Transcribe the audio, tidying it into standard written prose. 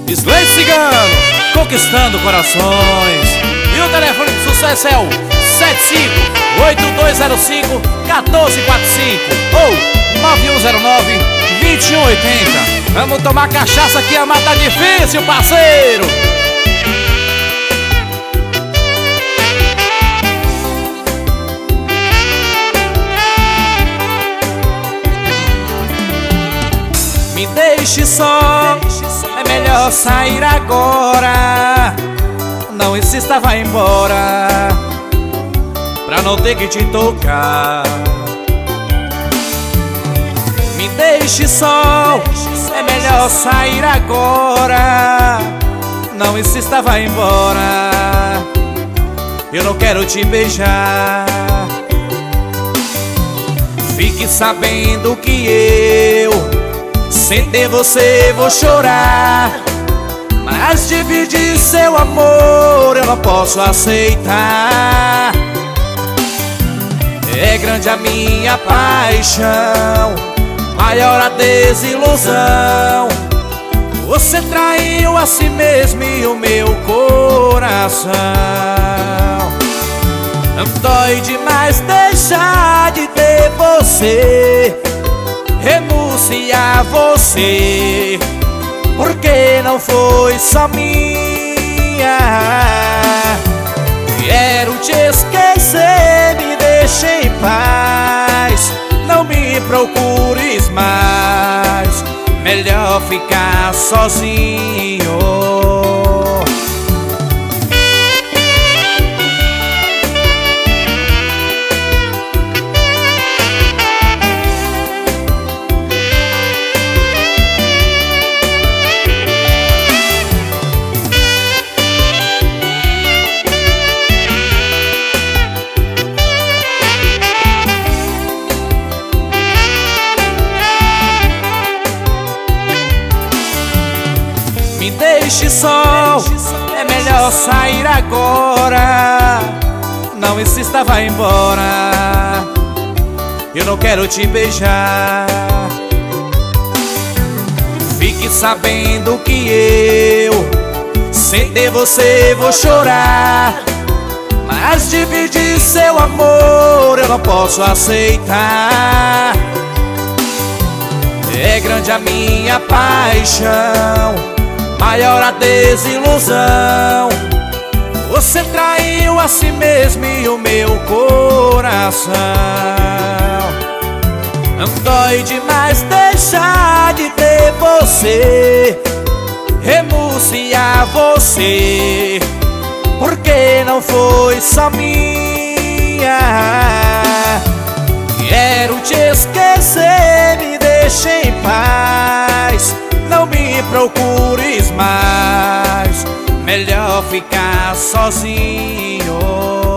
Slade Cigano, conquistando corações. E o telefone de sucesso é o 75-8205-1445 ou 9109-2180. Vamos tomar cachaça que a mata tá difícil, parceiro. Me deixe só, é melhor sair agora. Não insista, vai embora, pra não ter que te tocar. Me deixe só, é melhor sair agora. Não insista, vai embora, eu não quero te beijar. Fique sabendo que eu, sem ter você vou chorar, mas dividir seu amor eu não posso aceitar. É grande a minha paixão, maior a desilusão. Você traiu a si mesmo e o meu coração. Dói demais deixar de ter você, renunciar a você, porque não foi só minha. Quero te esquecer, me deixe em paz, não me procures mais, melhor ficar sozinho. Me deixe só, é melhor sair agora. Não insista, vai embora, eu não quero te beijar. Fique sabendo que eu, sem ter você vou chorar, mas dividir seu amor eu não posso aceitar. É grande a minha paixão, maior a desilusão. Você traiu a si mesmo e o meu coração. Dói demais deixar de ter você, renunciar a você, porque não foi só minha. Quero te esquecer, me deixe em paz, não me procures mais, melhor ficar sozinho.